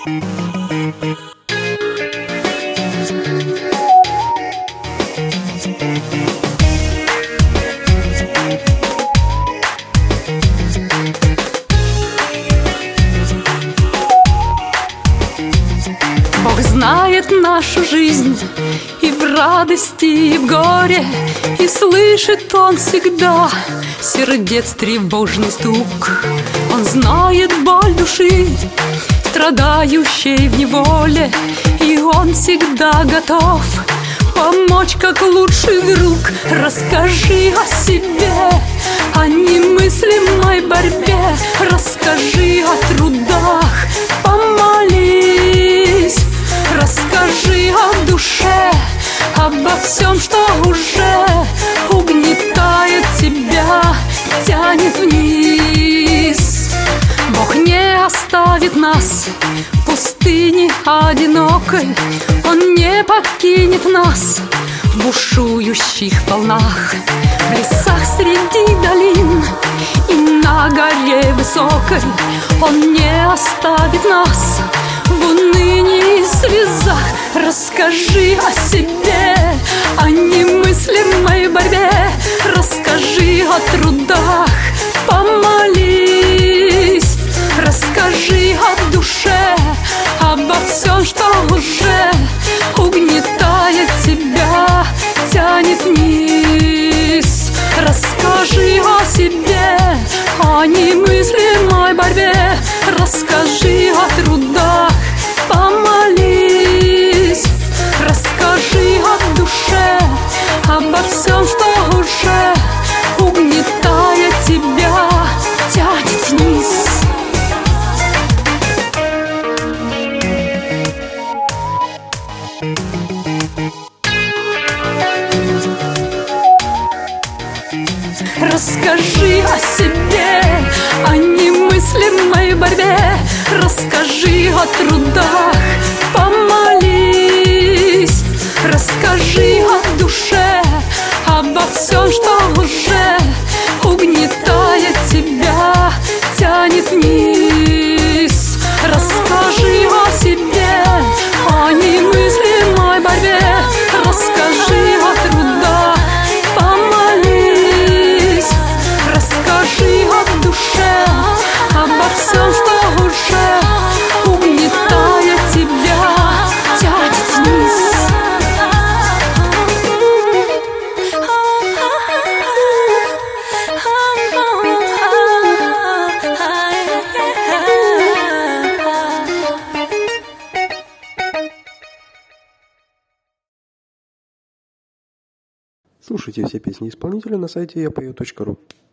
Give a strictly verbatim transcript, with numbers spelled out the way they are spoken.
Бог знает нашу жизнь и в радости, и в горе, и слышит Он всегда сердец тревожный стук. Он знает боль души, страдающей в неволе, и Он всегда готов помочь, как лучший друг. Расскажи о себе, о немыслимой борьбе, расскажи о трудах, помолись. Расскажи о душе, обо всем, что уже угнетает тебя, тянет вниз. Бог не оставит нас в пустыне одинокой, Он не покинет нас в бушующих волнах, в лесах среди долин и на горе высокой. Он не оставит нас в унынии и слезах. Расскажи о себе, о немыслимой борьбе, расскажи о трудах, помолись. Расскажи о душе, обо всем, что уже угнетает тебя, тянет вниз. Расскажи о себе, о немыслимой борьбе, расскажи о трудах, помолись. Расскажи о душе, обо всем, что уже угнетает тебя, тянет вниз. Расскажи о себе, о немыслимой борьбе, расскажи о трудах, помолись. Расскажи о душе, обо всем, что уже угнетает тебя, тянет вниз. Расскажи о себе, о немыслимой борьбе, расскажи о трудах, помолись. Расскажи о душе, обо всем, что уже угнетает тебя, тянет вниз. Слушайте все песни исполнителя на сайте я пою точка ру.